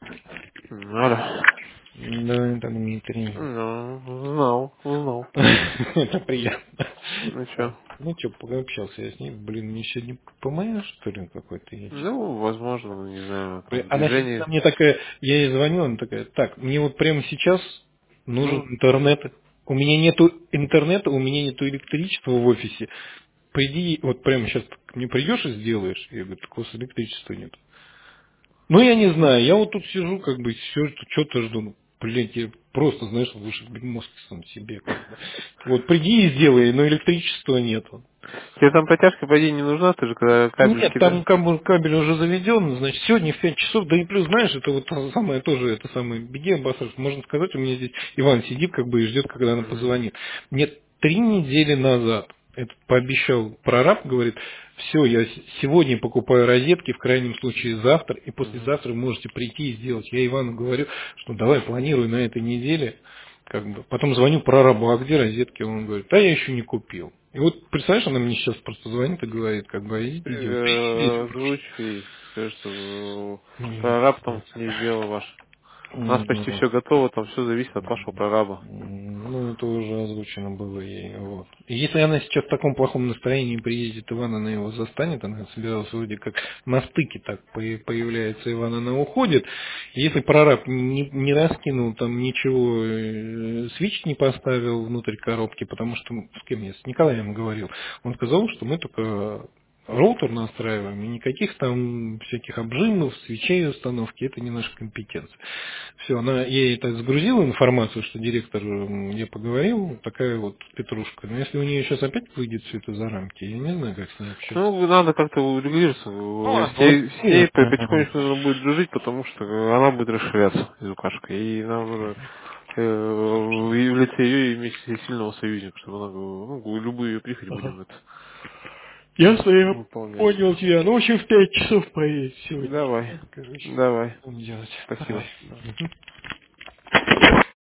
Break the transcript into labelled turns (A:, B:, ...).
A: Алло.
B: Да, это Дмитрий.
A: Ну, узнал.
B: Это приятно.
A: Ну чё?
B: Ну что, пообщался я с ней. Блин, мне сегодня ПМС, что ли, какой-то есть.
A: Ну, возможно, ну, не знаю, там
B: Она
A: движение.
B: сидела мне такая, я ей звоню, она такая, так, мне вот прямо сейчас нужен
A: Ну,
B: интернет. У меня нету интернета, у меня нету электричества в офисе. Приди, вот прямо сейчас ко мне придешь и сделаешь. Я говорю, так у вас электричества нет. Ну, я не знаю, я вот тут сижу, как бы, все, что-то жду. Ну, блядь, я просто, знаешь, вышиб мозг сам себе. Как бы. Вот приди и сделай, но электричества нету.
A: тебе там протяжка, по идее, не нужна, ты же когда кабель
B: Нет, там
A: скидаешь.
B: кабель уже заведен, значит, сегодня в 5 часов, да и плюс, знаешь, это вот то самое тоже, это самое, беги, обосраться. Можно сказать, у меня здесь Иван сидит, как бы, и ждет, когда она позвонит. Мне 3 недели назад это пообещал прораб, говорит, все, я сегодня покупаю розетки, в крайнем случае завтра, и послезавтра вы можете прийти и сделать. Я Ивану говорю, что давай планируй на этой неделе, как бы. Потом звоню прорабу, а где розетки? Он говорит, а я еще не купил. И вот, представляешь, она мне сейчас просто звонит и говорит, как бы, а идите, делайте.
A: Озвучь ей, скажи, что
B: М,
A: прораб там не сделал ваш. У нас почти
B: м,
A: все готово, там все зависит от вашего прораба.
B: Ну, это уже озвучено было ей. Вот. И если она сейчас в таком плохом настроении приедет, Иван, она его застанет, она собиралась вроде как на стыке так появляется Иван, она уходит. Если прораб не раскинул там ничего, свич не поставил внутрь коробки, потому что, с кем я, с Николаем говорил, он сказал, что мы только роутер настраиваем, и никаких там всяких обжимов, свечей установки, это не наша компетенция. Все, она, я ей так загрузила информацию, что директор, я поговорил, такая вот петрушка. Но если у нее сейчас опять выйдет все это за рамки, я не знаю, как с ней общаться.
A: Ну, надо как-то урегулироваться.
B: Ну ладно, вот
A: С ней
B: интересно.
A: потихонечку нужно будет дружить, потому что она будет расширяться, Зукашка. И нам нужно в лице ее иметь сильного союзника, чтобы она ну, любые ее прихоти
B: Ага.
A: будем это
B: Ясно, я
A: выполнять.
B: понял тебя. Ну, в общем, в 5 часов поедет сегодня.
A: Давай,
B: Короче,
A: давай.
B: будем делать.
A: Спасибо.
B: Давай. Мгм.